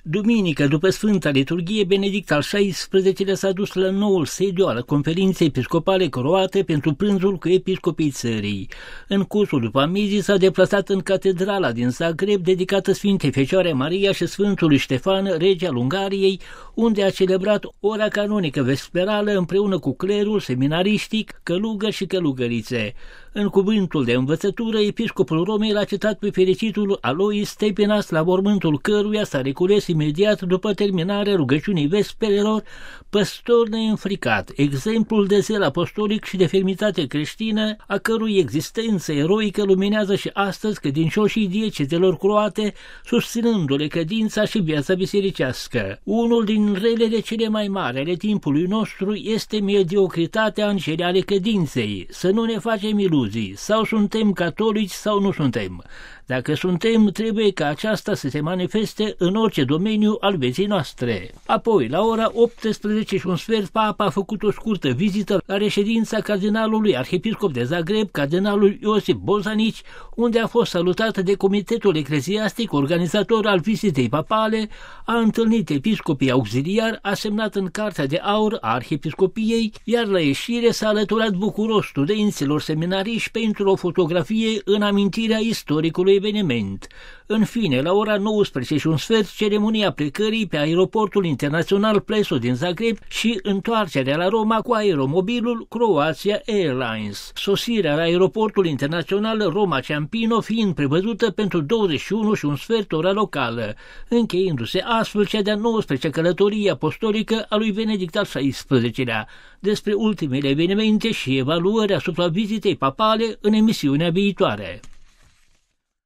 Duminică, după Sfânta Liturghie, Benedict al XVI-lea s-a dus la noul sediu al Conferinței Episcopale Croate pentru prânzul cu episcopii țării. În cursul după amiezii s-a deplasat în catedrala din Zagreb, dedicată Sfintei Fecioare Maria și Sfântului Ștefan, rege al Ungariei, unde a celebrat ora canonică vesperală împreună cu clerul, seminariștic, călugări și călugărițe. În cuvântul de învățătură, episcopul Romei l-a citat pe fericitul Alois Stepinas, la mormântul căruia s-a recules imediat după terminarea rugăciunii vesperelor, păstor neînfricat, exemplul de zel apostolic și de fermitate creștină, a cărui existență eroică luminează și astăzi credincioșii diecezelor croate, susținându-le credința și viața bisericească. Unul din relele cele mai mari ale timpului nostru este mediocritatea în cele ale credinței. Să nu ne facem iluzii, sau suntem catolici sau nu suntem. Dacă suntem, trebuie ca aceasta să se manifeste în orice domeniu al vieții noastre. Apoi, la ora 18:15, Papa a făcut o scurtă vizită la reședința cardinalului arhiepiscop de Zagreb, cardinalul Iosif Bozanici, unde a fost salutat de Comitetul Ecleziastic, organizator al vizitei papale, a întâlnit episcopii auxiliari, a semnat în Cartea de Aur a Arhiepiscopiei, iar la ieșire s-a alăturat bucuros studenților seminariști pentru o fotografie în amintirea istoricului eveniment. În fine, la ora 19:15, ceremonia plecării pe aeroportul internațional Pleso din Zagreb și întoarcerea la Roma cu aeromobilul Croatia Airlines. Sosirea la aeroportul internațional Roma Ciampino fiind prevăzută pentru 21:15 ora locală, încheiindu-se astfel cea de-a 19-a călătorie apostolică a lui Benedict al XVI-lea. Despre ultimele evenimente și evaluări asupra vizitei papale în emisiunea viitoare.